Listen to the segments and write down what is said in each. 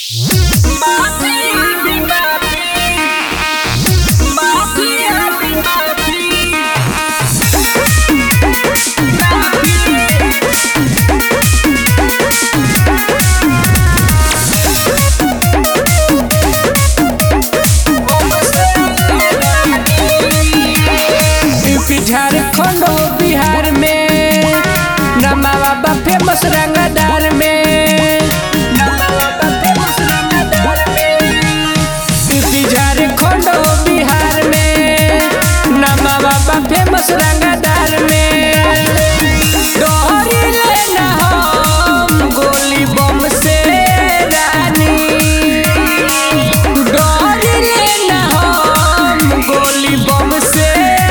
झारखंड बिहार में नमावा बा फेमस रंगदार में झारखंड बिहार में नमावा बा फेमस रंगदार में डोरी लेना हम गोली बम से रानी डोरी लेना हम गोली बम से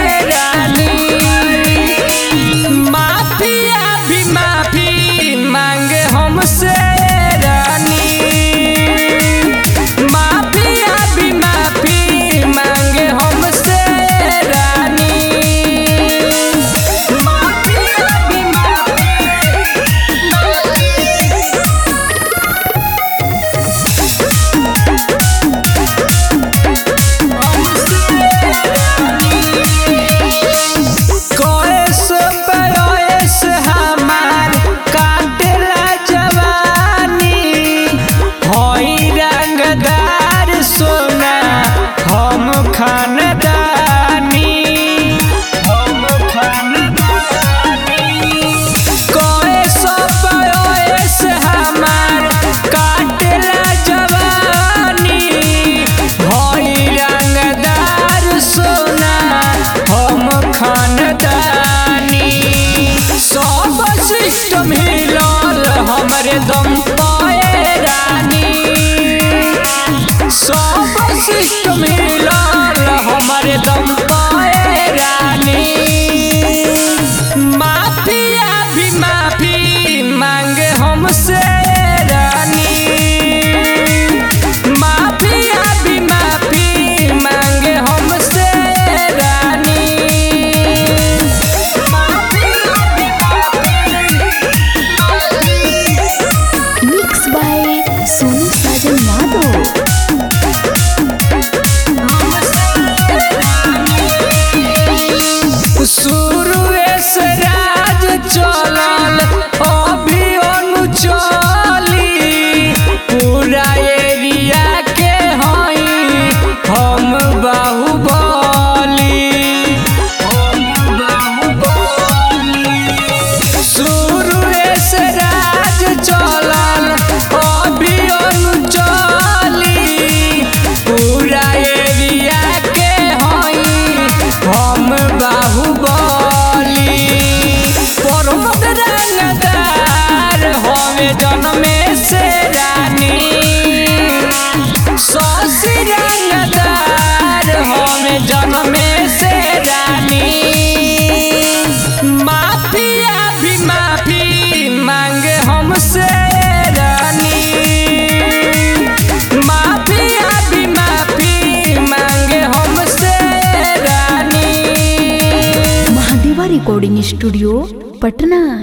मांगे हमसे रानी माफिया भी माफी मांगे हमसे रानी माफिया भी हमरे दम पाए रानी सब सिस्टम हिलाल हमरे दम पाए रानी माफिया भी माफी मांगे हमसे रानी माफिया भी माफी मांगे हमसे रानी शुरुए से राज चलल अभी अनुचली पूरा एरिया के हई हम बाहुबली शुरुए से राज चलल अभी अनुचली पूरा एरिया के हई हम बाहुबली प्रमोद रंगदार हमें जन्मे से रानी शशि रंगदार हमें जन्मे से रानी माफिया भी माफी मांगे हमसे रानी माफिया भी माफी मांगे हमसे रानी। महादेवा रिकॉर्डिंग स्टूडियो पटना।